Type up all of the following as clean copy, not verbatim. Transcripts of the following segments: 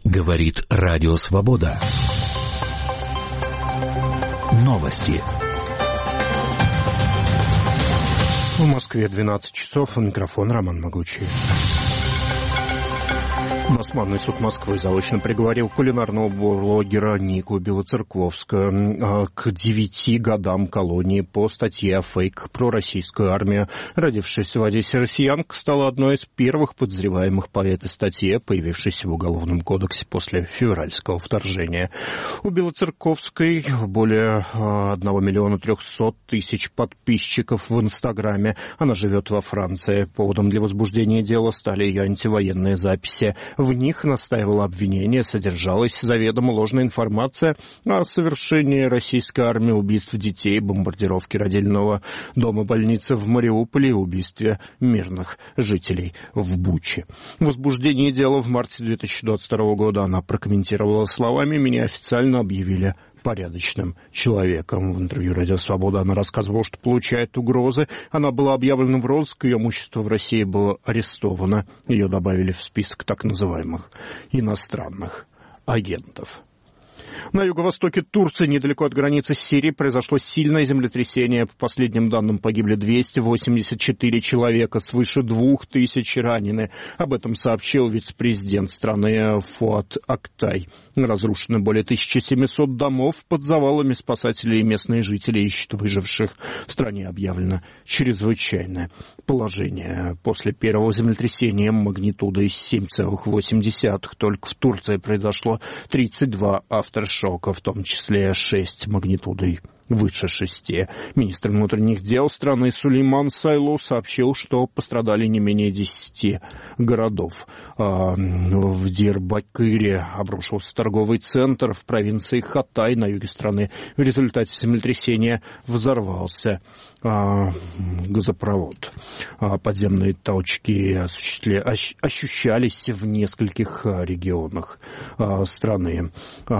Говорит Радио Свобода. Новости. В Москве 12 часов. У микрофона Роман Могучий. Басманный суд Москвы заочно приговорил кулинарного блогера Нику Белоцерковскую к 9 годам колонии по статье о фейк про российскую армию. Родившаяся в Одессе россиянка стала одной из первых подозреваемых по этой статье, появившейся в Уголовном кодексе после февральского вторжения. У Белоцерковской более 1 300 000 подписчиков в Инстаграме. Она живет во Франции. Поводом для возбуждения дела стали ее антивоенные записи. В них, настаивало обвинение, содержалась заведомо ложная информация о совершении российской армии убийств детей, бомбардировке родильного дома больницы в Мариуполе и убийстве мирных жителей в Буче. Возбуждение дела в марте 2022 года она прокомментировала словами: «Меня официально объявили порядочным человеком». В интервью «Радио Свобода» она рассказывала, что получает угрозы. Она была объявлена в розыск, ее имущество в России было арестовано. Ее добавили в список так называемых иностранных агентов. На юго-востоке Турции, недалеко от границы с Сирией, произошло сильное землетрясение. По последним данным, погибли 284 человека, свыше 2000 ранены. Об этом сообщил вице-президент страны Фуат Актай. Разрушено более 1700 домов. Под завалами спасатели и местные жители ищут выживших. В стране объявлено чрезвычайное положение. После первого землетрясения магнитудой 7,8 только в Турции произошло 32 авторшока, в том числе 6 магнитудой выше 6. Министр внутренних дел страны Сулейман Сайлу сообщил, что пострадали не менее 10 городов. В Дирбакыре обрушился торговый центр, в провинции Хатай на юге страны. В результате землетрясения взорвался газопровод. Подземные толчки ощущались в нескольких регионах страны.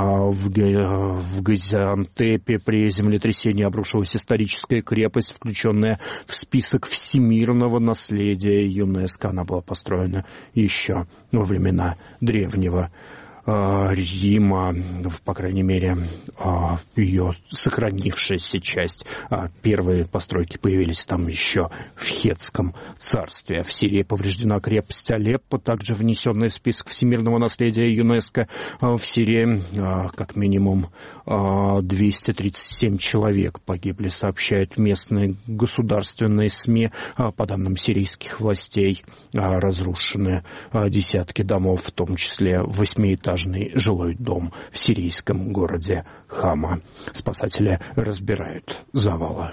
В Газиантепе при землетрясении обрушилась историческая крепость, включенная в список всемирного наследия ЮНЕСКО. Она была построена еще во времена древнего Рима, по крайней мере, ее сохранившаяся часть. Первые постройки появились там еще в Хеттском царстве. В Сирии повреждена крепость Алеппо, также внесенная в список всемирного наследия ЮНЕСКо. В Сирии как минимум 237 человек погибли, сообщают местные государственные СМИ. По данным сирийских властей, разрушены десятки домов, в том числе 8-этажный жилой дом в сирийском городе Хама. Спасатели разбирают завалы.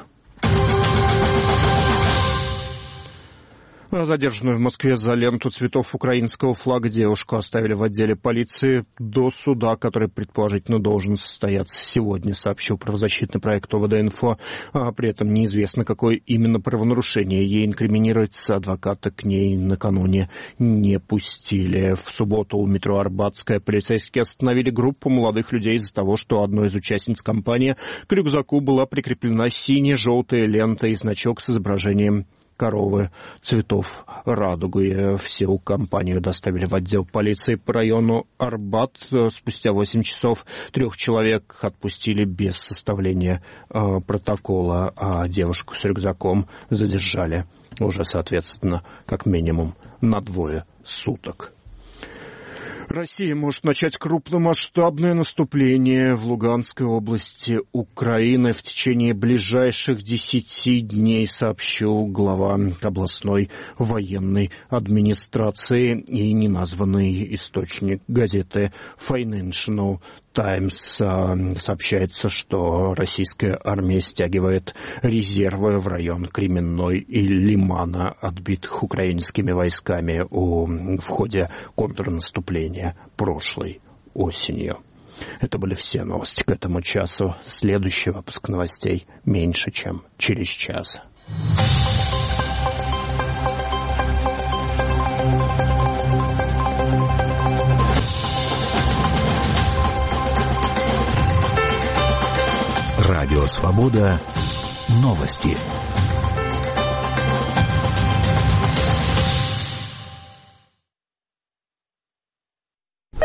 Задержанную в Москве за ленту цветов украинского флага девушку оставили в отделе полиции до суда, который, предположительно, должен состояться сегодня, сообщил правозащитный проект ОВД-Инфо. При этом неизвестно, какое именно правонарушение ей инкриминируется. Адвоката к ней накануне не пустили. В субботу у метро Арбатская полицейские остановили группу молодых людей из-за того, что одной из участниц кампании к рюкзаку была прикреплена сине-желтая лента и значок с изображением коровы цветов радуги. Всю компанию доставили в отдел полиции по району Арбат. Спустя 8 часов 3 человек отпустили без составления протокола, а девушку с рюкзаком задержали уже, соответственно, как минимум на 2 суток. Россия может начать крупномасштабное наступление в Луганской области Украины в течение ближайших 10 дней, сообщил глава областной военной администрации и неназванный источник газеты Financial Times. Сообщается, что российская армия стягивает резервы в район Кременной и Лимана, отбитых украинскими войсками в ходе контрнаступления прошлой осенью. Это были все новости к этому часу. Следующий выпуск новостей меньше, чем через час. Радио Свобода. Новости.